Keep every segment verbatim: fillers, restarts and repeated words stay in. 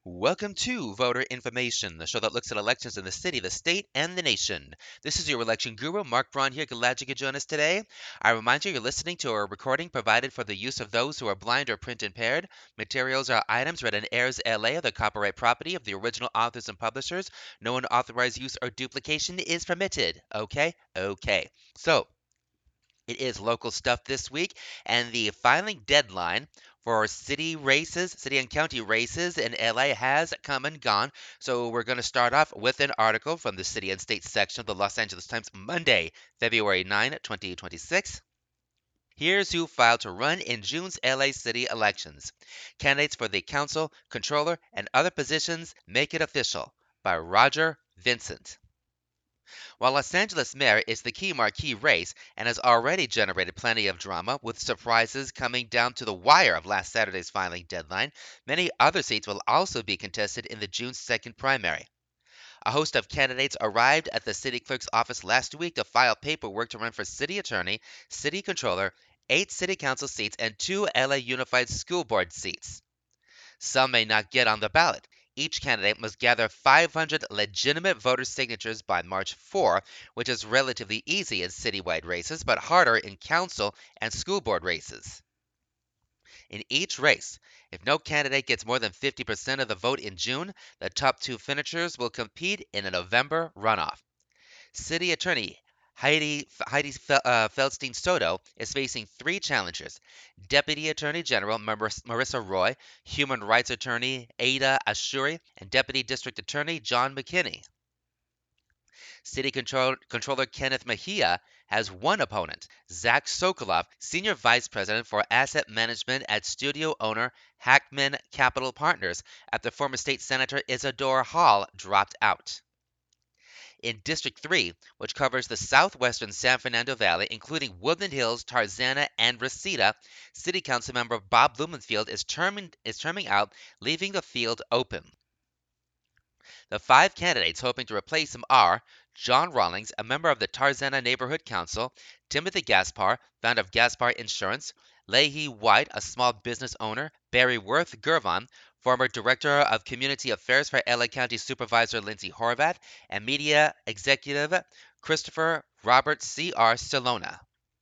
Welcome to Voter Information, the show that looks at elections in the city, the state, and the nation. This is your election guru, Mark Braun here. Glad you could join us today. I remind you you're listening to a recording provided for the use of those who are blind or print impaired. Materials are items read in Airs L A, the copyright property of the original authors and publishers. No unauthorized use or duplication is permitted. Okay? Okay. So, it is local stuff this week, and the filing deadline for city races, city and county races in L A has come and gone. So we're going to start off with an article from the City and State section of the Los Angeles Times, Monday, February ninth, twenty twenty-six. Here's who filed to run in June's L A city elections. Candidates for the council, controller, and other positions make it official by Roger Vincent. While Los Angeles mayor is the key marquee race and has already generated plenty of drama, with surprises coming down to the wire of last Saturday's filing deadline, many other seats will also be contested in the June second primary. A host of candidates arrived at the city clerk's office last week to file paperwork to run for city attorney, city controller, eight city council seats, and two L A Unified School Board seats. Some may not get on the ballot. Each candidate must gather five hundred legitimate voter signatures by March fourth, which is relatively easy in citywide races, but harder in council and school board races. In each race, if no candidate gets more than fifty percent of the vote in June, the top two finishers will compete in a November runoff. City Attorney Heidi, Heidi uh, Feldstein Soto is facing three challengers: Deputy Attorney General Marissa Roy, Human Rights Attorney Ada Ashuri, and Deputy District Attorney John McKinney. City Control- Controller Kenneth Mejia has one opponent: Zach Sokoloff, Senior Vice President for Asset Management at studio owner Hackman Capital Partners, after former State Senator Isadore Hall dropped out. In District three, which covers the southwestern San Fernando Valley, including Woodland Hills, Tarzana, and Reseda, City Council member Bob Blumenfield is terming, is terming out, leaving the field open. The five candidates hoping to replace him are John Rawlings, a member of the Tarzana Neighborhood Council; Timothy Gaspar, founder of Gaspar Insurance; Leahy White, a small business owner; Barry Worth Gervon, former Director of Community Affairs for L A County Supervisor Lindsay Horvath; and media executive Christopher Robert C R. Salona.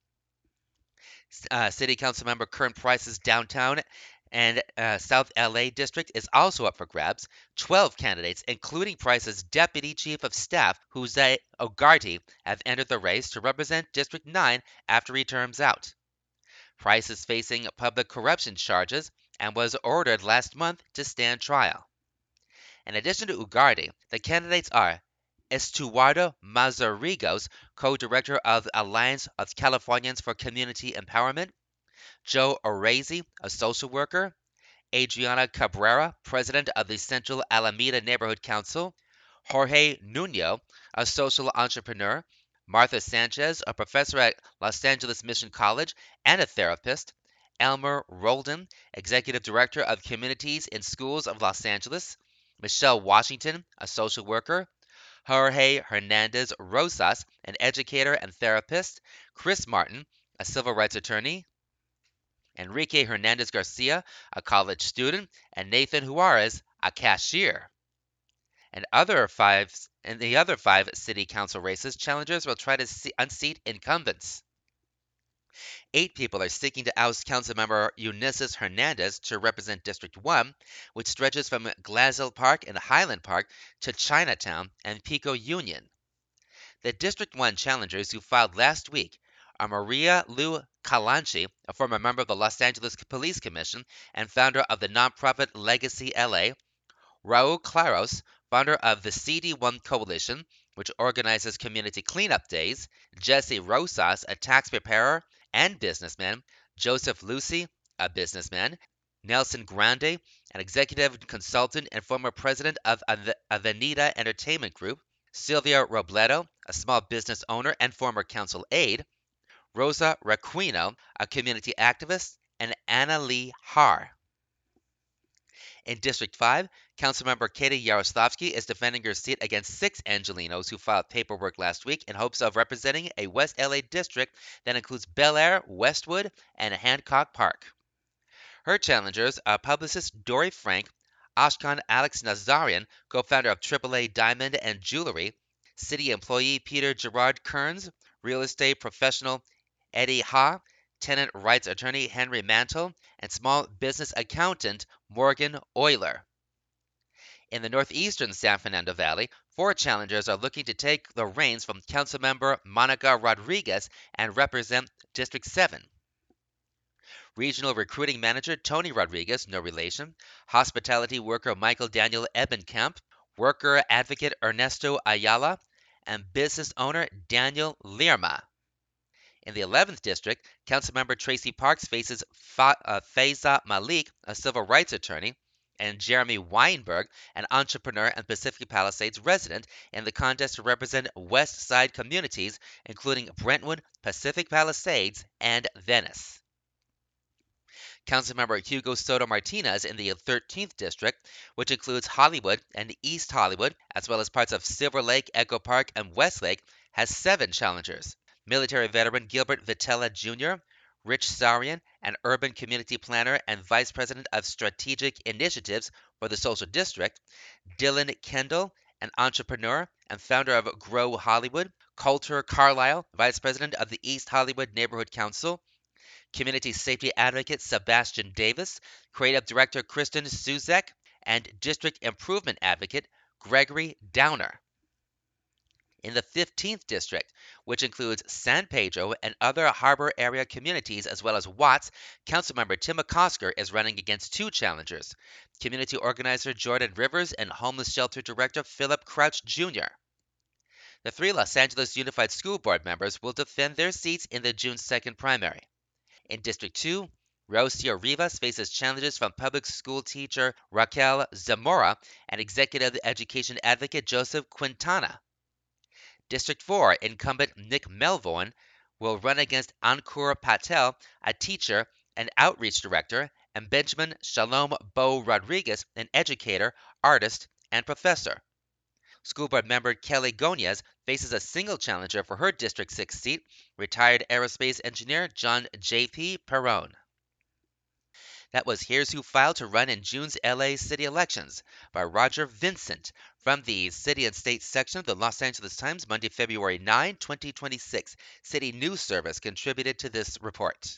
Uh, City Council member Kern Price's downtown and uh, South L A district is also up for grabs. twelve candidates, including Price's Deputy Chief of Staff, Jose Ugarte, have entered the race to represent District nine after he terms out. Price is facing public corruption charges and was ordered last month to stand trial. In addition to Ugarte, the candidates are Estuardo Mazarigos, co-director of Alliance of Californians for Community Empowerment; Joe Orazi, a social worker; Adriana Cabrera, president of the Central Alameda Neighborhood Council; Jorge Nuno, a social entrepreneur; Martha Sanchez, a professor at Los Angeles Mission College and a therapist; Elmer Roldan, executive director of Communities in Schools of Los Angeles; Michelle Washington, a social worker; Jorge Hernandez Rosas, an educator and therapist; Chris Martin, a civil rights attorney; Enrique Hernandez Garcia, a college student; and Nathan Juarez, a cashier. And other five in the other five city council races, challengers will try to see, unseat incumbents. Eight people are seeking to oust Councilmember Ulises Hernandez to represent District one, which stretches from Glassell Park and Highland Park to Chinatown and Pico Union. The District one challengers who filed last week are Maria Lou Calanchi, a former member of the Los Angeles Police Commission and founder of the nonprofit Legacy L A; Raul Claros, founder of the C D one Coalition, which organizes community cleanup days; Jesse Rosas, a tax preparer and businessman; Joseph Lucy, a businessman; Nelson Grande, an executive consultant and former president of Avenida Entertainment Group; Sylvia Robledo, a small business owner and former council aide; Rosa Requino, a community activist; and Anna Lee Har. In District five, Councilmember Katie Yaroslavsky is defending her seat against six Angelinos who filed paperwork last week in hopes of representing a West L A district that includes Bel Air, Westwood, and Hancock Park. Her challengers are publicist Dory Frank, Ashkan Alex Nazarian, co-founder of triple A Diamond and Jewelry, city employee Peter Gerard Kearns, real estate professional Eddie Ha, tenant rights attorney Henry Mantle, and small business accountant Morgan Euler. In the northeastern San Fernando Valley, four challengers are looking to take the reins from Councilmember Monica Rodriguez and represent District seven. Regional Recruiting Manager Tony Rodriguez, no relation, Hospitality Worker Michael Daniel Ebenkamp, Worker Advocate Ernesto Ayala, and Business Owner Daniel Lirma. In the eleventh District, Councilmember Tracy Parks faces Fa- uh, Faiza Malik, a civil rights attorney, and Jeremy Weinberg, an entrepreneur and Pacific Palisades resident, in the contest to represent West Side communities, including Brentwood, Pacific Palisades, and Venice. Councilmember Hugo Soto Martinez in the thirteenth District, which includes Hollywood and East Hollywood, as well as parts of Silver Lake, Echo Park, and Westlake, has seven challengers. Military veteran Gilbert Vitella Junior, Rich Sarian, an urban community planner and vice president of strategic initiatives for the Social District, Dylan Kendall, an entrepreneur and founder of Grow Hollywood, Coulter Carlisle, vice president of the East Hollywood Neighborhood Council, community safety advocate Sebastian Davis, creative director Kristen Suzek, and district improvement advocate Gregory Downer. In the fifteenth District, which includes San Pedro and other harbor area communities as well as Watts, Councilmember Tim McCosker is running against two challengers, community organizer Jordan Rivers and homeless shelter director Philip Crouch Junior The three Los Angeles Unified School Board members will defend their seats in the June second primary. In District two, Rocio Rivas faces challenges from public school teacher Raquel Zamora and executive education advocate Joseph Quintana. District four, incumbent Nick Melvoin will run against Ankur Patel, a teacher and outreach director, and Benjamin Shalom Bo Rodriguez, an educator, artist, and professor. School board member Kelly Gonias faces a single challenger for her District six seat, retired aerospace engineer John J P. Perrone. That was Here's Who Filed to Run in June's L A City Elections by Roger Vincent from the City and State section of the Los Angeles Times, Monday, February ninth, twenty twenty-six. City News Service contributed to this report.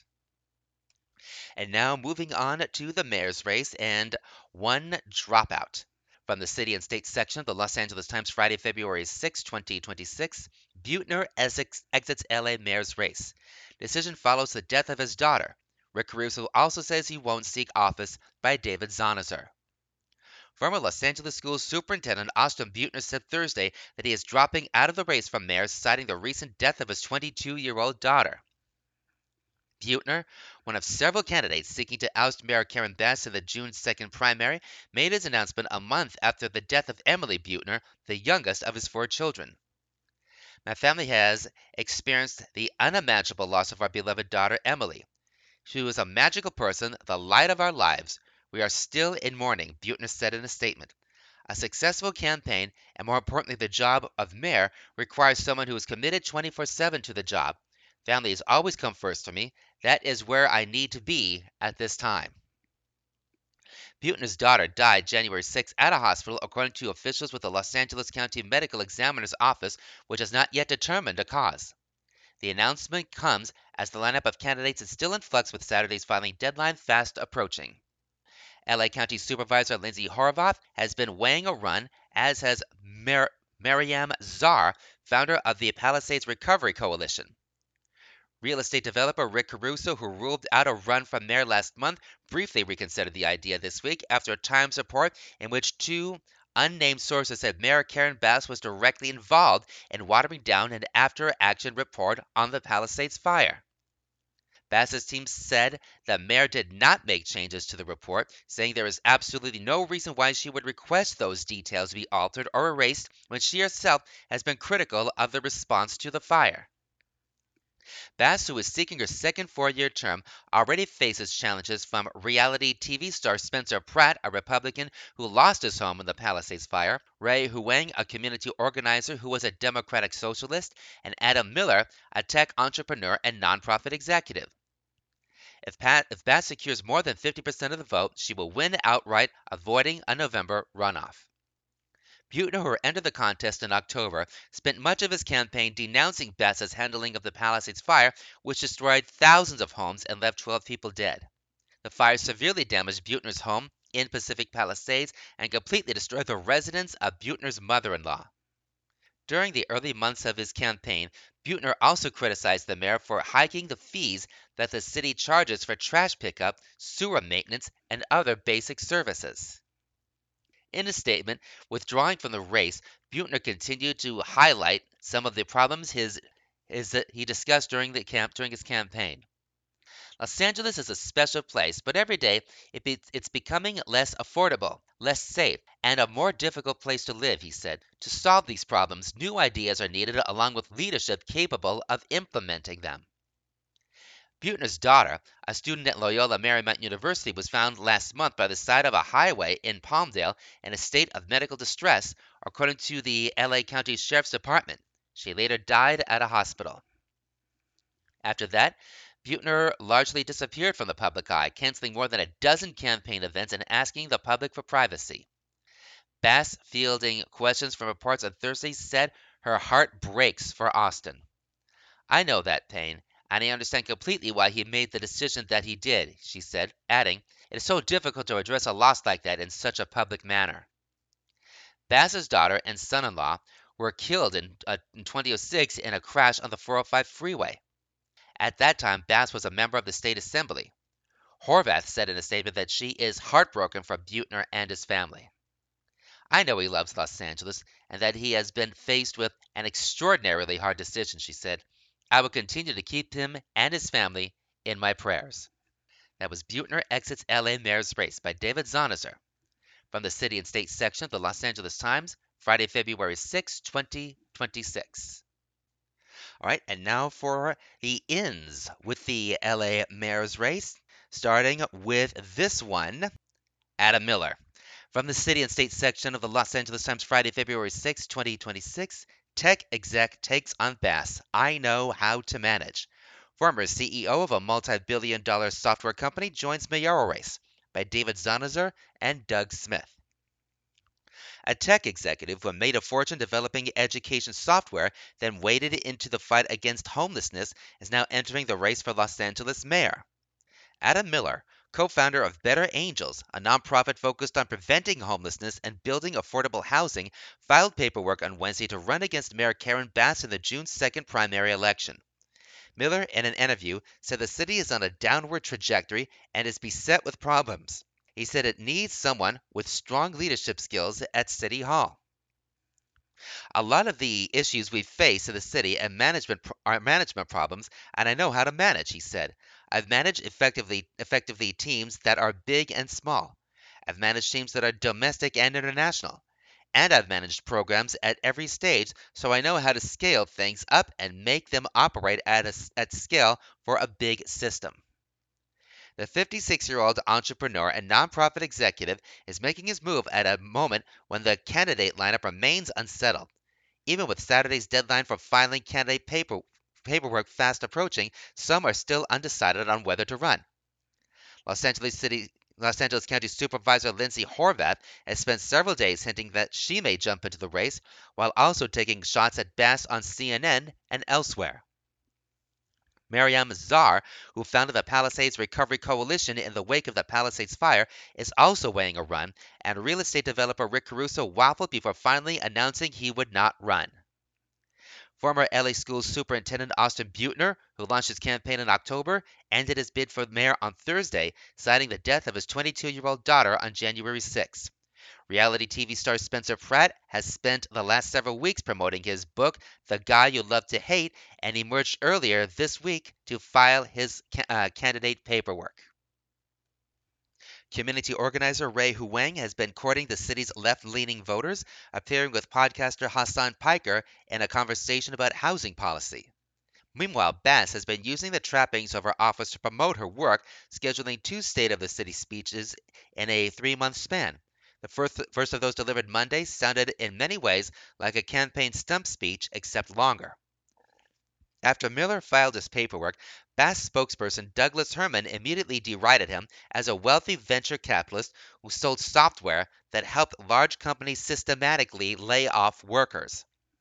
And now moving on to the mayor's race and one dropout. From the City and State section of the Los Angeles Times, Friday, February sixth, twenty twenty-six, Buettner exits L A mayor's race. Decision follows the death of his daughter. Rick Caruso also says he won't seek office by David Zonizer. Former Los Angeles Schools Superintendent Austin Buettner said Thursday that he is dropping out of the race for mayor, citing the recent death of his twenty-two-year-old daughter. Buettner, one of several candidates seeking to oust Mayor Karen Bass in the June second primary, made his announcement a month after the death of Emily Buettner, the youngest of his four children. My family has experienced the unimaginable loss of our beloved daughter, Emily. She was a magical person, the light of our lives. We are still in mourning, Buettner said in a statement. A successful campaign, and more importantly the job of mayor, requires someone who is committed twenty-four seven to the job. Family has always come first for me. That is where I need to be at this time. Buettner's daughter died January sixth at a hospital, according to officials with the Los Angeles County Medical Examiner's Office, which has not yet determined a cause. The announcement comes as the lineup of candidates is still in flux with Saturday's filing deadline fast approaching. L A County Supervisor Lindsay Horvath has been weighing a run, as has Mar- Mariam Czar, founder of the Palisades Recovery Coalition. Real estate developer Rick Caruso, who ruled out a run for mayor last month, briefly reconsidered the idea this week after a Times report in which two unnamed sources said Mayor Karen Bass was directly involved in watering down an after-action report on the Palisades fire. Bass's team said the mayor did not make changes to the report, saying there is absolutely no reason why she would request those details be altered or erased when she herself has been critical of the response to the fire. Bass, who is seeking her second four-year term, already faces challenges from reality T V star Spencer Pratt, a Republican who lost his home in the Palisades fire, Ray Huang, a community organizer who was a Democratic socialist, and Adam Miller, a tech entrepreneur and nonprofit executive. If, Pat, if Bass secures more than fifty percent of the vote, she will win outright, avoiding a November runoff. Buettner, who entered the contest in October, spent much of his campaign denouncing Bass's handling of the Palisades fire, which destroyed thousands of homes and left twelve people dead. The fire severely damaged Buettner's home in Pacific Palisades and completely destroyed the residence of Buettner's mother-in-law. During the early months of his campaign, Buettner also criticized the mayor for hiking the fees that the city charges for trash pickup, sewer maintenance, and other basic services. In a statement withdrawing from the race, Buettner continued to highlight some of the problems his, his, that he discussed during, the camp, during his campaign. Los Angeles is a special place, but every day it be, it's becoming less affordable, less safe, and a more difficult place to live, he said. To solve these problems, new ideas are needed along with leadership capable of implementing them. Buettner's daughter, a student at Loyola Marymount University, was found last month by the side of a highway in Palmdale in a state of medical distress, according to the L A County Sheriff's Department. She later died at a hospital. After that, Buettner largely disappeared from the public eye, canceling more than a dozen campaign events and asking the public for privacy. Bass, fielding questions from reporters on Thursday, said her heart breaks for Austin. I know that pain, and I understand completely why he made the decision that he did, she said, adding, it is so difficult to address a loss like that in such a public manner. Bass's daughter and son-in-law were killed in, uh, in twenty oh six in a crash on the four oh five freeway. At that time, Bass was a member of the state assembly. Horvath said in a statement that she is heartbroken for Buettner and his family. I know he loves Los Angeles and that he has been faced with an extraordinarily hard decision, she said. I will continue to keep him and his family in my prayers. That was Buettner Exits L A Mayor's Race by David Zonizer from the City and State section of the Los Angeles Times, Friday, February sixth, twenty twenty-six. All right, and now for the ins with the L A Mayor's Race, starting with this one, Adam Miller. From the City and State section of the Los Angeles Times, Friday, February sixth, twenty twenty-six, Tech exec takes on Bass. I know how to manage. Former C E O of a multi-billion dollar software company joins mayoral race by David Zonizer and Doug Smith. A tech executive who made a fortune developing education software, then waded into the fight against homelessness, is now entering the race for Los Angeles mayor. Adam Miller, co-founder of Better Angels, a nonprofit focused on preventing homelessness and building affordable housing, filed paperwork on Wednesday to run against Mayor Karen Bass in the June second primary election. Miller, in an interview, said the city is on a downward trajectory and is beset with problems. He said it needs someone with strong leadership skills at City Hall. A lot of the issues we face in the city and management are management problems, and I know how to manage, he said. I've managed effectively effectively teams that are big and small. I've managed teams that are domestic and international. And I've managed programs at every stage, so I know how to scale things up and make them operate at, a, at scale for a big system. The fifty-six-year-old entrepreneur and nonprofit executive is making his move at a moment when the candidate lineup remains unsettled. Even with Saturday's deadline for filing candidate paper, paperwork fast approaching, some are still undecided on whether to run. Los Angeles City Los Angeles County Supervisor Lindsay Horvath has spent several days hinting that she may jump into the race, while also taking shots at Bass on C N N and elsewhere. Mariam Zar, who founded the Palisades Recovery Coalition in the wake of the Palisades fire, is also weighing a run, and real estate developer Rick Caruso waffled before finally announcing he would not run. Former L A Schools Superintendent Austin Buettner, who launched his campaign in October, ended his bid for mayor on Thursday, citing the death of his twenty-two-year-old daughter on January sixth. Reality T V star Spencer Pratt has spent the last several weeks promoting his book, The Guy You Love to Hate, and emerged earlier this week to file his uh, candidate paperwork. Community organizer Ray Huang has been courting the city's left-leaning voters, appearing with podcaster Hassan Piker in a conversation about housing policy. Meanwhile, Bass has been using the trappings of her office to promote her work, scheduling two State of the City speeches in a three-month span. The first, first of those delivered Monday sounded in many ways like a campaign stump speech, except longer. After Miller filed his paperwork, Bass spokesperson Douglas Herman immediately derided him as a wealthy venture capitalist who sold software that helped large companies systematically lay off workers.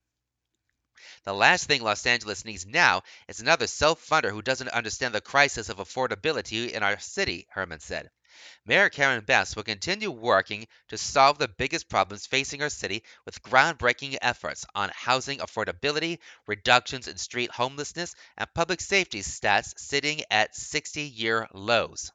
The last thing Los Angeles needs now is another self-funder who doesn't understand the crisis of affordability in our city, Herman said. Mayor Karen Bass will continue working to solve the biggest problems facing our city with groundbreaking efforts on housing affordability, reductions in street homelessness, and public safety stats sitting at sixty-year lows.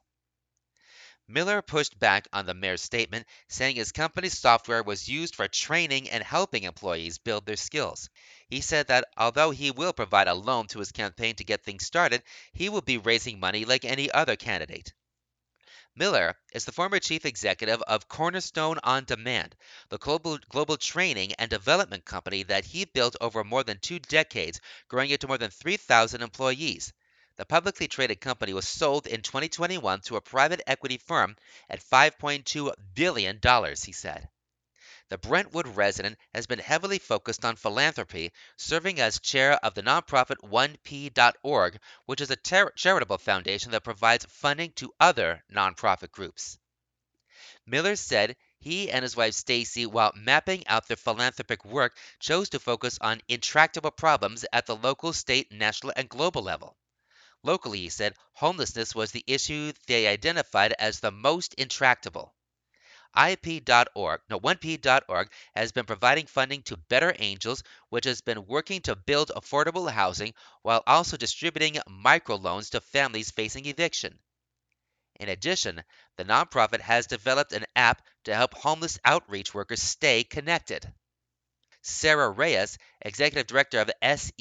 Miller pushed back on the mayor's statement, saying his company's software was used for training and helping employees build their skills. He said that although he will provide a loan to his campaign to get things started, he will be raising money like any other candidate. Miller is the former chief executive of Cornerstone On Demand, the global, global training and development company that he built over more than two decades, growing it to more than three thousand employees. The publicly traded company was sold in twenty twenty-one to a private equity firm at five point two billion dollars, he said. The Brentwood resident has been heavily focused on philanthropy, serving as chair of the nonprofit one p dot org, which is a ter- charitable foundation that provides funding to other nonprofit groups. Miller said he and his wife Stacy, while mapping out their philanthropic work, chose to focus on intractable problems at the local, state, national, and global level. Locally, he said, homelessness was the issue they identified as the most intractable. I P dot org, no, one p dot org has been providing funding to Better Angels, which has been working to build affordable housing while also distributing microloans to families facing eviction. In addition, the nonprofit has developed an app to help homeless outreach workers stay connected. Sarah Reyes, executive director of the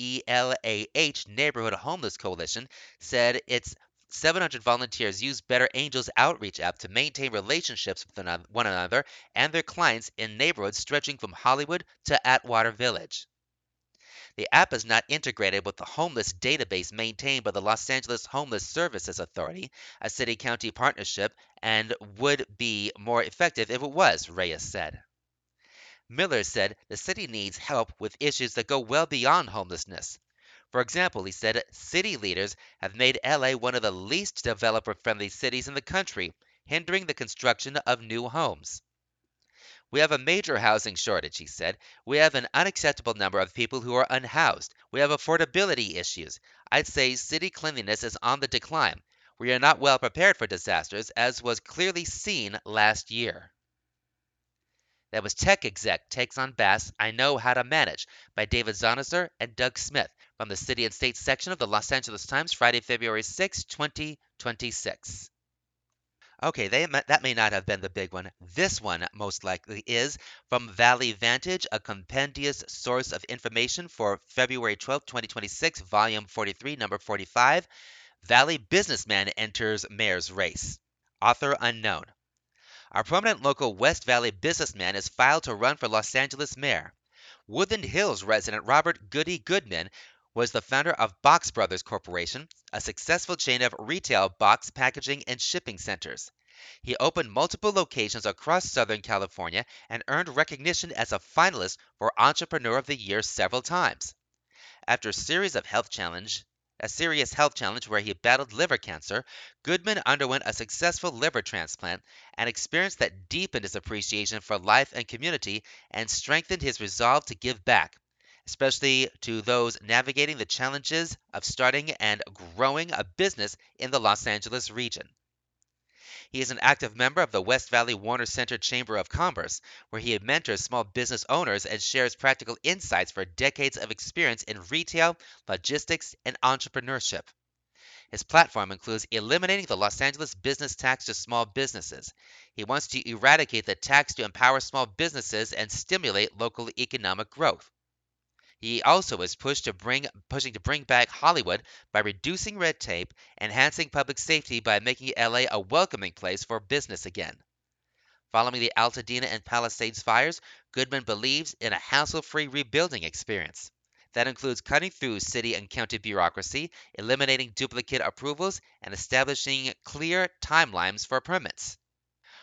SELAH Neighborhood Homeless Coalition, said its seven hundred volunteers use Better Angels Outreach app to maintain relationships with one another and their clients in neighborhoods stretching from Hollywood to Atwater Village. The app is not integrated with the homeless database maintained by the Los Angeles Homeless Services Authority, a city-county partnership, and would be more effective if it was, Reyes said. Miller said the city needs help with issues that go well beyond homelessness. For example, he said city leaders have made L A one of the least developer friendly cities in the country, hindering the construction of new homes. We have a major housing shortage, he said. We have an unacceptable number of people who are unhoused. We have affordability issues. I'd say city cleanliness is on the decline. We are not well prepared for disasters, as was clearly seen last year. That was Tech Exec Takes on Bass, I Know How to Manage by David Zonizer and Doug Smith from the City and State section of the Los Angeles Times, Friday, February sixth, twenty twenty-six. Okay, they, that may not have been the big one. This one most likely is from Valley Vantage, a compendious source of information for February twelfth, twenty twenty-six, volume forty-three, number forty-five. Valley Businessman Enters Mayor's Race. Author unknown. Our prominent local West Valley businessman is filed to run for Los Angeles mayor. Woodland Hills resident Robert Goody Goodman was the founder of Box Brothers Corporation, a successful chain of retail box packaging and shipping centers. He opened multiple locations across Southern California and earned recognition as a finalist for Entrepreneur of the Year several times. After a series of health challenge, a serious health challenge where he battled liver cancer, Goodman underwent a successful liver transplant, an experience that deepened his appreciation for life and community and strengthened his resolve to give back, especially to those navigating the challenges of starting and growing a business in the Los Angeles region. He is an active member of the West Valley Warner Center Chamber of Commerce, where he mentors small business owners and shares practical insights for decades of experience in retail, logistics, and entrepreneurship. His platform includes eliminating the Los Angeles business tax to small businesses. He wants to eradicate the tax to empower small businesses and stimulate local economic growth. He also is pushed to bring, pushing to bring back Hollywood by reducing red tape, enhancing public safety by making L A a welcoming place for business again. Following the Altadena and Palisades fires, Goodman believes in a hassle-free rebuilding experience. That includes cutting through city and county bureaucracy, eliminating duplicate approvals, and establishing clear timelines for permits.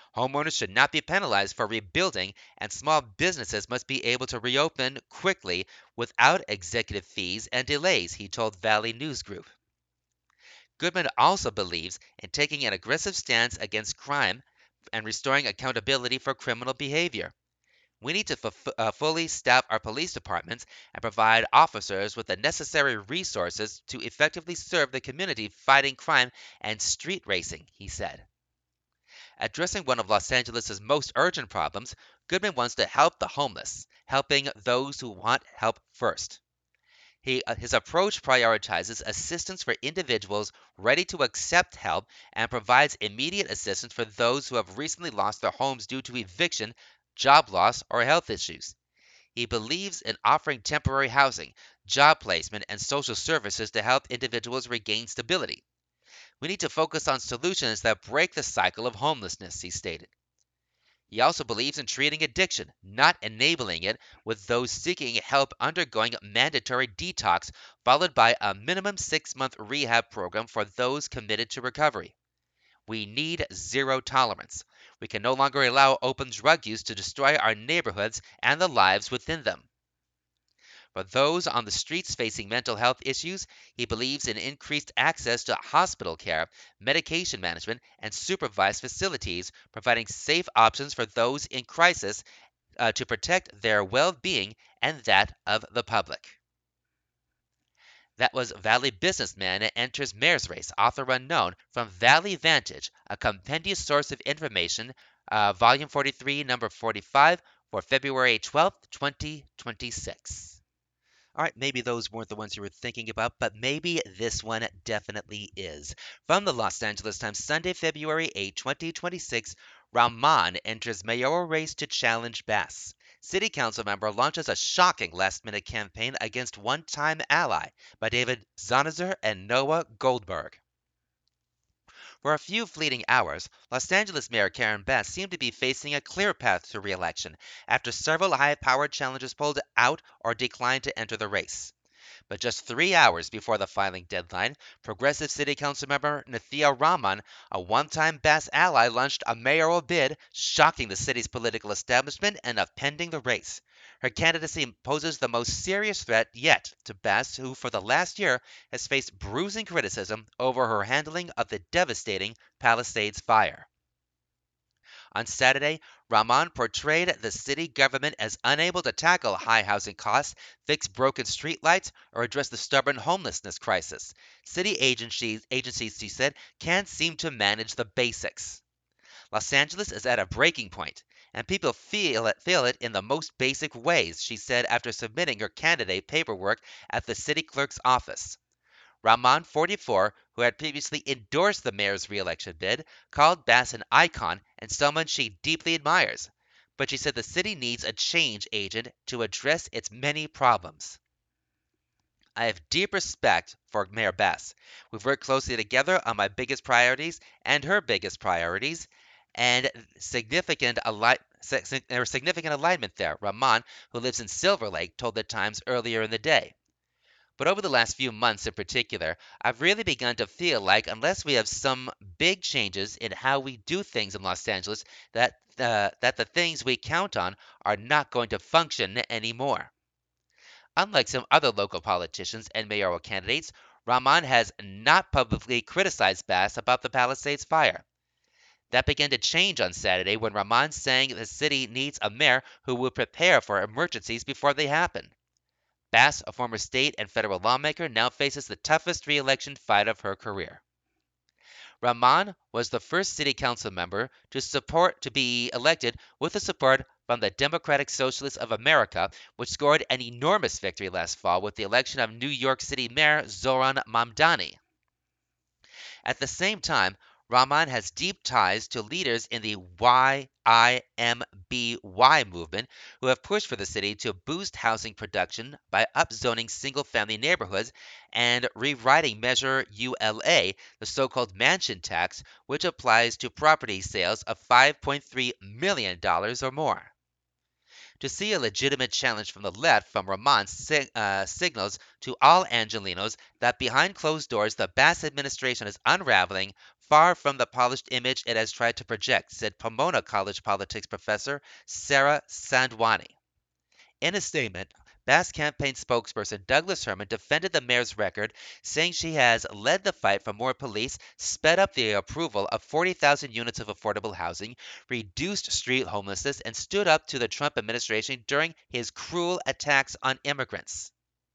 Homeowners should not be penalized for rebuilding, and small businesses must be able to reopen quickly without executive fees and delays, he told Valley News Group. Goodman also believes in taking an aggressive stance against crime and restoring accountability for criminal behavior. We need to f- uh, fully staff our police departments and provide officers with the necessary resources to effectively serve the community fighting crime and street racing, he said. Addressing one of Los Angeles' most urgent problems, Goodman wants to help the homeless, helping those who want help first. He, uh, his approach prioritizes assistance for individuals ready to accept help and provides immediate assistance for those who have recently lost their homes due to eviction, job loss, or health issues. He believes in offering temporary housing, job placement, and social services to help individuals regain stability. We need to focus on solutions that break the cycle of homelessness, he stated. He also believes in treating addiction, not enabling it, with those seeking help undergoing mandatory detox, followed by a minimum six month rehab program for those committed to recovery. We need zero tolerance. We can no longer allow open drug use to destroy our neighborhoods and the lives within them. For those on the streets facing mental health issues, he believes in increased access to hospital care, medication management, and supervised facilities, providing safe options for those in crisis uh, to protect their well being and that of the public. That was Valley Businessman Enters Mayor's Race, author unknown, from Valley Vantage, a compendious source of information, uh, volume forty-three, number forty-five, for February twelfth, twenty twenty-six. All right, maybe those weren't the ones you were thinking about, but maybe this one definitely is. From the Los Angeles Times, Sunday, February eighth, twenty twenty-six, Rahman enters mayoral race to challenge Bass. City council member launches a shocking last-minute campaign against one-time ally by David Zonizer and Noah Goldberg. For a few fleeting hours, Los Angeles Mayor Karen Bass seemed to be facing a clear path to re-election after several high-powered challengers pulled out or declined to enter the race. But just three hours before the filing deadline, Progressive City Council member Nathia Rahman, a one-time Bass ally, launched a mayoral bid, shocking the city's political establishment and upending the race. Her candidacy poses the most serious threat yet to Bass, who for the last year has faced bruising criticism over her handling of the devastating Palisades fire. On Saturday, Rahman portrayed the city government as unable to tackle high housing costs, fix broken streetlights, or address the stubborn homelessness crisis. City agencies, agencies, she said, can't seem to manage the basics. Los Angeles is at a breaking point, and people feel it, feel it in the most basic ways, she said after submitting her candidate paperwork at the city clerk's office. Rahman, forty-four, who had previously endorsed the mayor's re-election bid, called Bass an icon and someone she deeply admires. But she said the city needs a change agent to address its many problems. I have deep respect for Mayor Bass. We've worked closely together on my biggest priorities and her biggest priorities, and significant ali- there was significant alignment there, Rahman, who lives in Silver Lake, told the Times earlier in the day. But over the last few months in particular, I've really begun to feel like unless we have some big changes in how we do things in Los Angeles, that uh, that the things we count on are not going to function anymore. Unlike some other local politicians and mayoral candidates, Rahman has not publicly criticized Bass about the Palisades fire. That began to change on Saturday when Rahman sang the city needs a mayor who will prepare for emergencies before they happen. Bass, a former state and federal lawmaker, now faces the toughest re-election fight of her career. Rahman was the first city council member to support to be elected with the support from the Democratic Socialists of America, which scored an enormous victory last fall with the election of New York City Mayor Zoran Mamdani. At the same time, Rahman has deep ties to leaders in the Y I M B Y movement who have pushed for the city to boost housing production by upzoning single-family neighborhoods and rewriting Measure U L A, the so-called mansion tax, which applies to property sales of five point three million dollars or more. To see a legitimate challenge from the left from Rahman sig- uh, signals to all Angelinos that behind closed doors the Bass administration is unraveling, far from the polished image it has tried to project, said Pomona College politics professor Sarah Sandwani. In a statement, Bass campaign spokesperson Douglas Herman defended the mayor's record, saying she has led the fight for more police, sped up the approval of forty thousand units of affordable housing, reduced street homelessness, and stood up to the Trump administration during his cruel attacks on immigrants.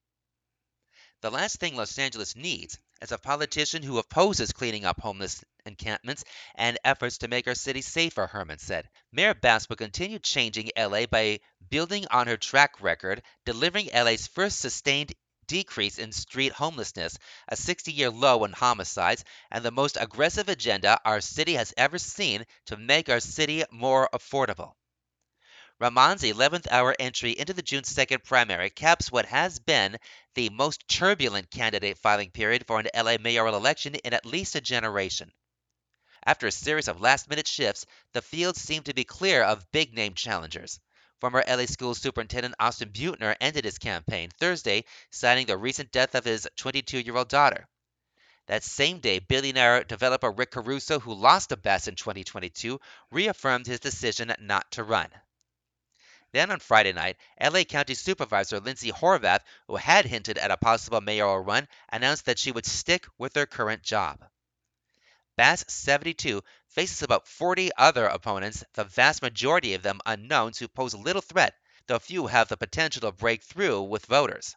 The last thing Los Angeles needs is a politician who opposes cleaning up homeless encampments and efforts to make our city safer, Herman said. Mayor Bass will continue changing L A by building on her track record, delivering L A's first sustained decrease in street homelessness, a sixty year low in homicides, and the most aggressive agenda our city has ever seen to make our city more affordable. Rahman's eleventh hour entry into the June second primary caps what has been the most turbulent candidate filing period for an L A mayoral election in at least a generation. After a series of last minute shifts, the field seemed to be clear of big name challengers. Former L A School Superintendent Austin Buettner ended his campaign Thursday, citing the recent death of his twenty-two year old daughter. That same day, billionaire developer Rick Caruso, who lost to Bass in twenty twenty-two, reaffirmed his decision not to run. Then on Friday night, L A County Supervisor Lindsay Horvath, who had hinted at a possible mayoral run, announced that she would stick with her current job. Bass, seventy-two, faces about forty other opponents, the vast majority of them unknowns who pose little threat, though few have the potential to break through with voters.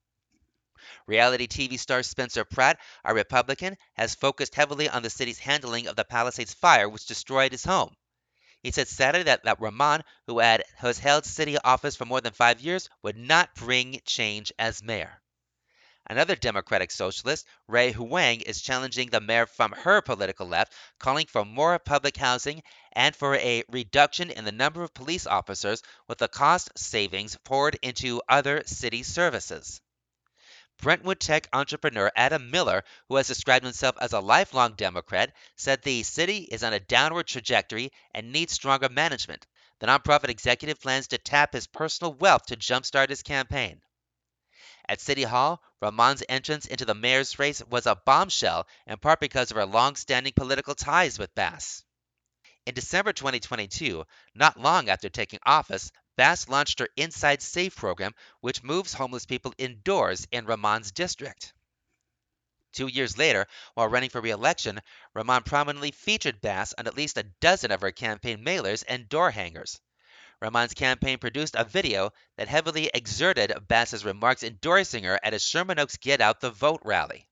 Reality T V star Spencer Pratt, a Republican, has focused heavily on the city's handling of the Palisades fire, which destroyed his home. He said Saturday that, that Rahman, who had, has held city office for more than five years, would not bring change as mayor. Another Democratic socialist, Ray Huang, is challenging the mayor from her political left, calling for more public housing and for a reduction in the number of police officers with the cost savings poured into other city services. Brentwood tech entrepreneur Adam Miller, who has described himself as a lifelong Democrat, said the city is on a downward trajectory and needs stronger management. The nonprofit executive plans to tap his personal wealth to jumpstart his campaign. At City Hall, Rahman's entrance into the mayor's race was a bombshell, in part because of her long-standing political ties with Bass. In December twenty twenty-two, not long after taking office, Bass launched her Inside Safe program, which moves homeless people indoors in Rahman's district. Two years later, while running for re-election, Rahman prominently featured Bass on at least a dozen of her campaign mailers and door hangers. Rahman's campaign produced a video that heavily exerted Bass's remarks endorsing her at a Sherman Oaks Get Out the Vote rally.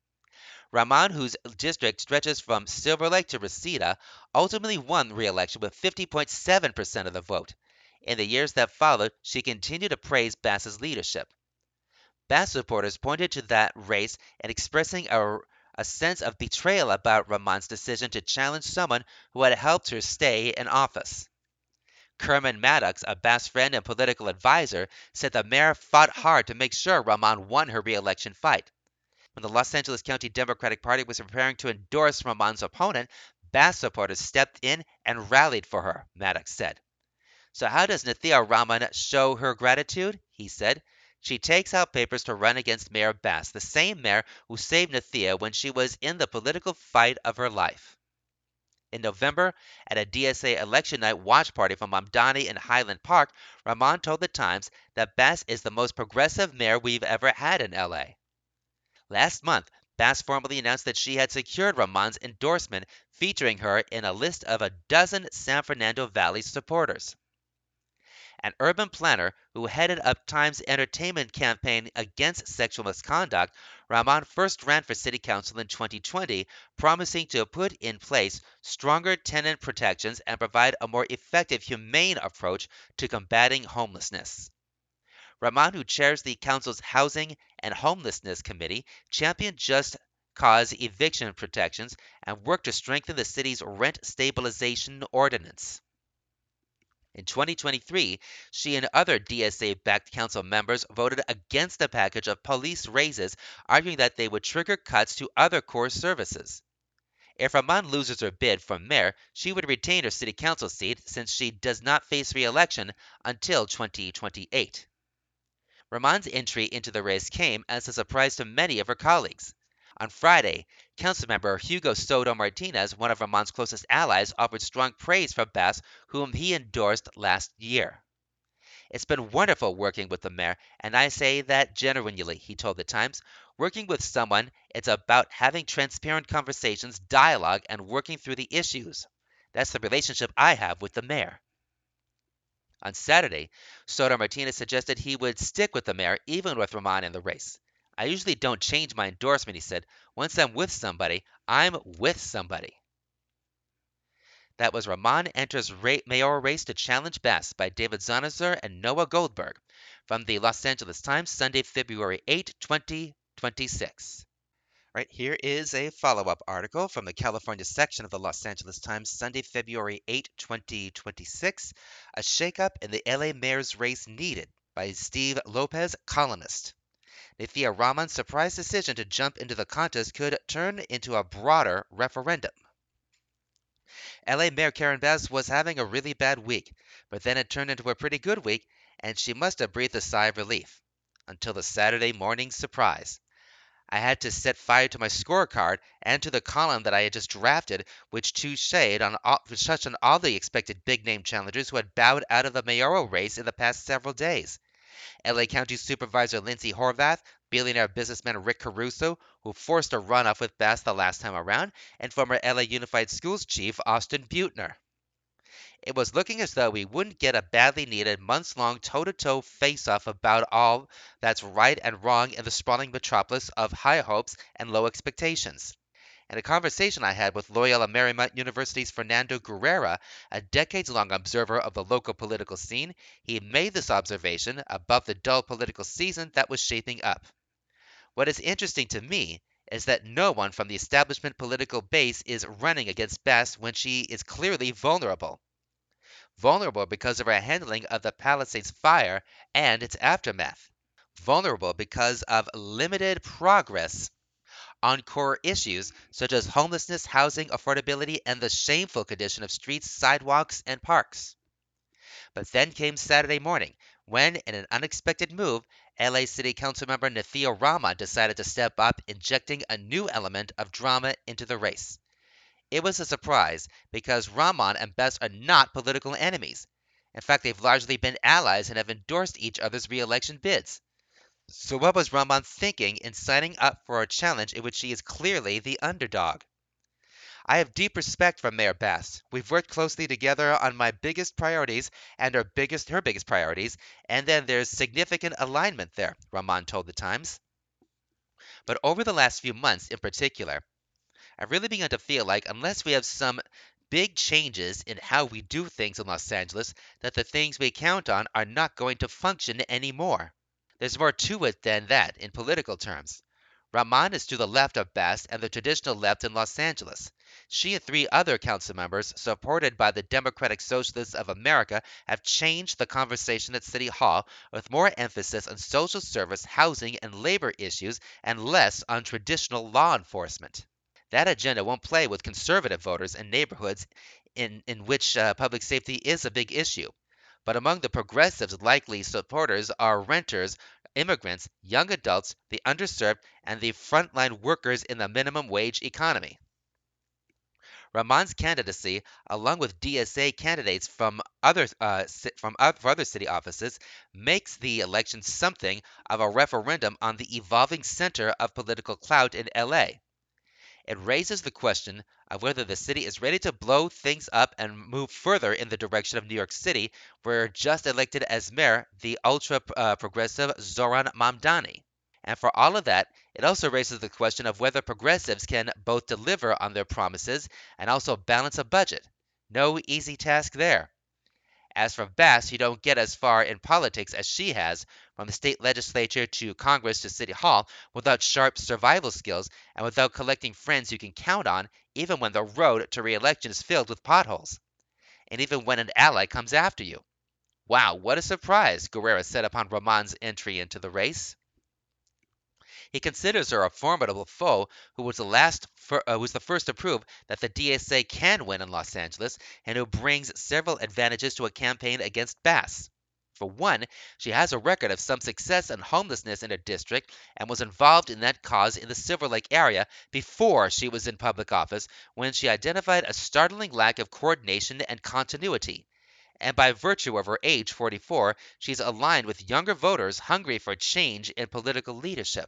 Rahman, whose district stretches from Silver Lake to Reseda, ultimately won re-election with fifty point seven percent of the vote. In the years that followed, she continued to praise Bass's leadership. Bass supporters pointed to that race and expressing a, a sense of betrayal about Rahman's decision to challenge someone who had helped her stay in office. Kerman Maddox, a Bass friend and political advisor, said the mayor fought hard to make sure Rahman won her re-election fight. When the Los Angeles County Democratic Party was preparing to endorse Rahman's opponent, Bass supporters stepped in and rallied for her, Maddox said. So how does Nathia Rahman show her gratitude? He said. She takes out papers to run against Mayor Bass, the same mayor who saved Nathia when she was in the political fight of her life. In November, at a D S A election night watch party for Mamdani in Highland Park, Rahman told the Times that Bass is the most progressive mayor we've ever had in L A. Last month, Bass formally announced that she had secured Rahman's endorsement, featuring her in a list of a dozen San Fernando Valley supporters. An urban planner who headed up Times' entertainment campaign against sexual misconduct, Rahman first ran for city council in twenty twenty, promising to put in place stronger tenant protections and provide a more effective, humane approach to combating homelessness. Rahman, who chairs the council's Housing and Homelessness Committee, championed just cause eviction protections and worked to strengthen the city's rent stabilization ordinance. In twenty twenty-three, she and other D S A-backed council members voted against a package of police raises, arguing that they would trigger cuts to other core services. If Rahman loses her bid for mayor, she would retain her city council seat since she does not face re-election until twenty twenty-eight. Rahman's entry into the race came as a surprise to many of her colleagues. On Friday, Councilmember Hugo Soto Martinez, one of Rahman's closest allies, offered strong praise for Bass, whom he endorsed last year. It's been wonderful working with the mayor, and I say that genuinely, he told The Times. Working with someone, it's about having transparent conversations, dialogue, and working through the issues. That's the relationship I have with the mayor. On Saturday, Soto Martinez suggested he would stick with the mayor even with Rahman in the race. I usually don't change my endorsement, he said. Once I'm with somebody, I'm with somebody. That was Rahman Enters Ra- Mayoral Race to Challenge Bass by David Zonizer and Noah Goldberg from the Los Angeles Times, Sunday, February eighth, twenty twenty-six. Right, here is a follow-up article from the California section of the Los Angeles Times, Sunday, February eighth, twenty twenty-six. A shakeup in the L A mayor's race needed by Steve Lopez, columnist. Nithya Rahman's surprise decision to jump into the contest could turn into a broader referendum. L A Mayor Karen Bass was having a really bad week, but then it turned into a pretty good week, and she must have breathed a sigh of relief. Until the Saturday morning surprise. I had to set fire to my scorecard and to the column that I had just drafted, which touched on all, which touched on all the expected big-name challengers who had bowed out of the mayoral race in the past several days. L A County Supervisor Lindsay Horvath, billionaire businessman Rick Caruso, who forced a runoff with Bass the last time around, and former L A Unified Schools chief Austin Beutner. It was looking as though we wouldn't get a badly needed months-long toe-to-toe face-off about all that's right and wrong in the sprawling metropolis of high hopes and low expectations. In a conversation I had with Loyola Marymount University's Fernando Guerrera, a decades-long observer of the local political scene, he made this observation about the dull political season that was shaping up. What is interesting to me is that no one from the establishment political base is running against Bass when she is clearly vulnerable. Vulnerable because of her handling of the Palisades fire and its aftermath. Vulnerable because of limited progress on core issues such as homelessness, housing affordability, and the shameful condition of streets, sidewalks, and parks. But then came Saturday morning, when, in an unexpected move, L A City Council member Nithya Rahman decided to step up, injecting a new element of drama into the race. It was a surprise because Rahman and Bass are not political enemies. In fact, they've largely been allies and have endorsed each other's re-election bids. So what was Rahman thinking in signing up for a challenge in which she is clearly the underdog? I have deep respect for Mayor Bass. We've worked closely together on my biggest priorities and her biggest her biggest priorities, and then there's significant alignment there, Rahman told The Times. But over the last few months in particular, I really begun to feel like unless we have some big changes in how we do things in Los Angeles, that the things we count on are not going to function anymore. There's more to it than that in political terms. Rahman is to the left of Bass and the traditional left in Los Angeles. She and three other council members, supported by the Democratic Socialists of America, have changed the conversation at City Hall with more emphasis on social service, housing, and labor issues and less on traditional law enforcement. That agenda won't play with conservative voters in neighborhoods in, in which uh, public safety is a big issue. But among the progressives' likely supporters are renters, immigrants, young adults, the underserved, and the frontline workers in the minimum wage economy. Rahman's candidacy, along with D S A candidates from other uh, from for other city offices, makes the election something of a referendum on the evolving center of political clout in L A. It raises the question of whether the city is ready to blow things up and move further in the direction of New York City, where just elected as mayor the ultra uh, progressive Zoran Mamdani. And for all of that, it also raises the question of whether progressives can both deliver on their promises and also balance a budget. No easy task there. As for Bass, you don't get as far in politics as she has, from the state legislature to Congress to City Hall, without sharp survival skills and without collecting friends you can count on, even when the road to re-election is filled with potholes. And even when an ally comes after you. Wow, what a surprise, Guerrera said upon Rahman's entry into the race. He considers her a formidable foe who was the last fir- uh, was the first to prove that the D S A can win in Los Angeles and who brings several advantages to a campaign against Bass. For one, she has a record of some success in homelessness in her district and was involved in that cause in the Silver Lake area before she was in public office when she identified a startling lack of coordination and continuity. And by virtue of her age, forty-four, she's aligned with younger voters hungry for change in political leadership.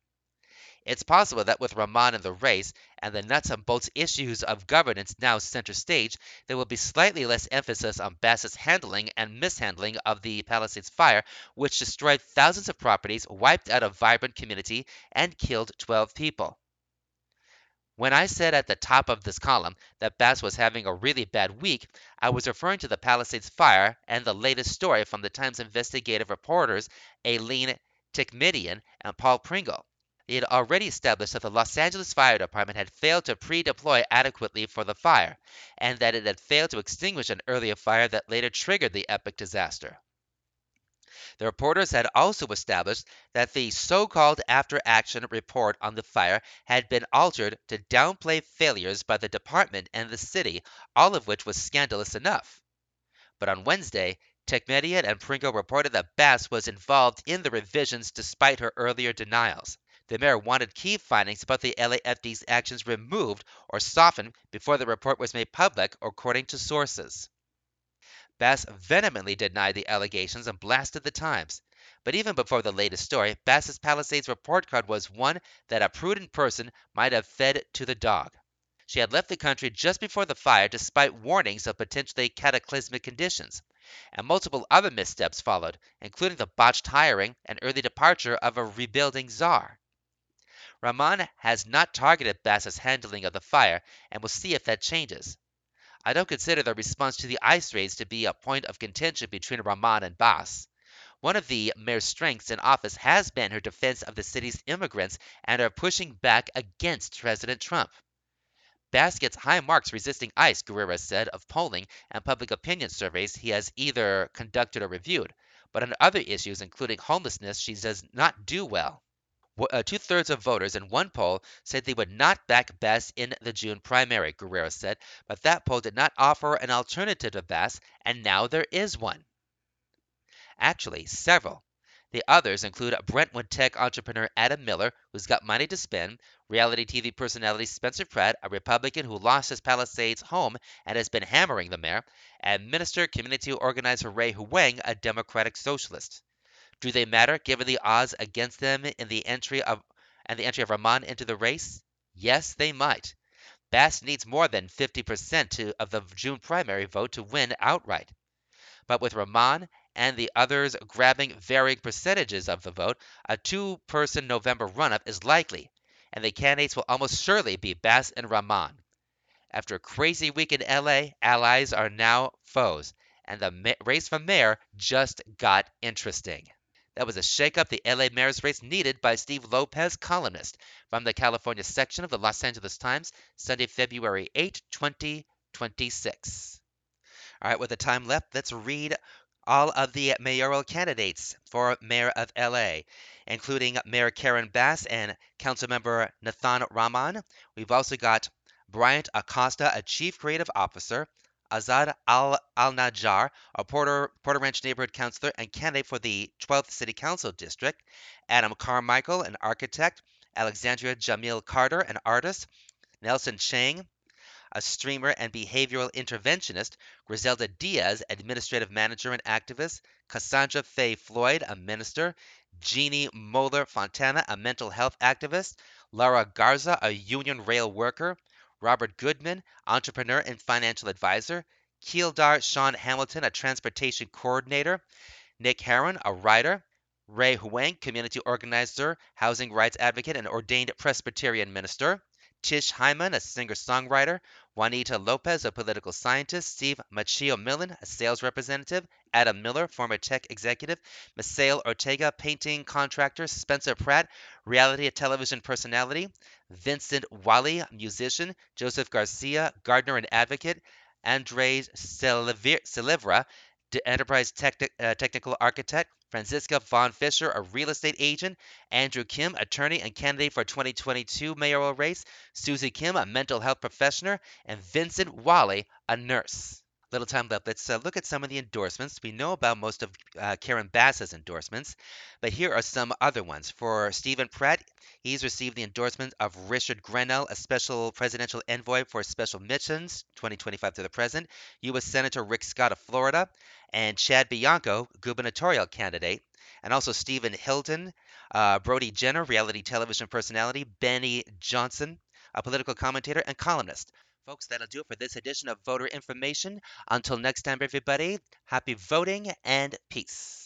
It's possible that with Rahman in the race and the nuts and bolts issues of governance now center stage, there will be slightly less emphasis on Bass's handling and mishandling of the Palisades fire, which destroyed thousands of properties, wiped out a vibrant community, and killed twelve people. When I said at the top of this column that Bass was having a really bad week, I was referring to the Palisades fire and the latest story from the Times investigative reporters Aileen Tikmedian and Paul Pringle. They had already established that the Los Angeles Fire Department had failed to pre-deploy adequately for the fire, and that it had failed to extinguish an earlier fire that later triggered the epic disaster. The reporters had also established that the so-called after-action report on the fire had been altered to downplay failures by the department and the city, all of which was scandalous enough. But on Wednesday, Tekmedian and Pringle reported that Bass was involved in the revisions despite her earlier denials. The mayor wanted key findings about the L A F D's actions removed or softened before the report was made public, according to sources. Bass vehemently denied the allegations and blasted the Times. But even before the latest story, Bass's Palisades report card was one that a prudent person might have fed to the dog. She had left the country just before the fire despite warnings of potentially cataclysmic conditions, and multiple other missteps followed, including the botched hiring and early departure of a rebuilding czar. Rahman has not targeted Bass's handling of the fire, and we'll see if that changes. I don't consider the response to the ICE raids to be a point of contention between Rahman and Bass. One of the mayor's strengths in office has been her defense of the city's immigrants and her pushing back against President Trump. Bass gets high marks resisting ICE, Guerrero said of polling and public opinion surveys he has either conducted or reviewed. But on other issues, including homelessness, she does not do well. Uh, two-thirds of voters in one poll said they would not back Bass in the June primary, Guerrero said, but that poll did not offer an alternative to Bass, and now there is one. Actually, several. The others include Brentwood tech entrepreneur Adam Miller, who's got money to spend, reality T V personality Spencer Pratt, a Republican who lost his Palisades home and has been hammering the mayor, and minister community organizer Ray Huang, a Democratic socialist. Do they matter given the odds against them in the entry of and the entry of Rahman into the race? Yes, they might. Bass needs more than fifty percent to, of the June primary vote to win outright. But with Rahman and the others grabbing varying percentages of the vote, a two-person November run-up is likely, and the candidates will almost surely be Bass and Rahman. After a crazy week in L A, allies are now foes, and the race for mayor just got interesting. That was a shakeup the L A mayor's race needed by Steve Lopez, columnist, from the California section of the Los Angeles Times, Sunday, February eighth, twenty twenty-six. All right, with the time left, let's read all of the mayoral candidates for mayor of L A, including Mayor Karen Bass and Councilmember Nathan Rahman. We've also got Bryant Acosta, a chief creative officer, Azad Al Al-Najjar, a Porter, Porter Ranch neighborhood councilor and candidate for the twelfth City Council District, Adam Carmichael, an architect, Alexandria Jamil Carter, an artist, Nelson Chang, a streamer and behavioral interventionist, Griselda Diaz, administrative manager and activist, Cassandra Faye Floyd, a minister, Jeannie Moeller Fontana, a mental health activist, Laura Garza, a union rail worker, Robert Goodman, entrepreneur and financial advisor, Keeldar Sean Hamilton, a transportation coordinator, Nick Heron, a writer, Ray Huang, community organizer, housing rights advocate, and ordained Presbyterian minister, Tish Hyman, a singer-songwriter, Juanita Lopez, a political scientist, Steve Machio Millen, a sales representative, Adam Miller, former tech executive, Misael Ortega, painting contractor, Spencer Pratt, reality television personality, Vincent Wally, musician, Joseph Garcia, gardener and advocate, Andres Silivra, D- enterprise techni- uh, technical architect, Franziska von Fischer, a real estate agent, Andrew Kim, attorney and candidate for twenty twenty-two mayoral race, Susie Kim, a mental health professional, and Vincent Wally, a nurse. Little time left. Let's uh, look at some of the endorsements. We know about most of uh, Karen Bass's endorsements, but here are some other ones. For Stephen Pratt, he's received the endorsement of Richard Grenell, a special presidential envoy for special missions, twenty twenty-five to the present, U S. Senator Rick Scott of Florida, and Chad Bianco, gubernatorial candidate, and also Stephen Hilton, uh, Brody Jenner, reality television personality, Benny Johnson, a political commentator and columnist. Folks, that'll do it for this edition of Voter Information. Until next time, everybody, happy voting and peace.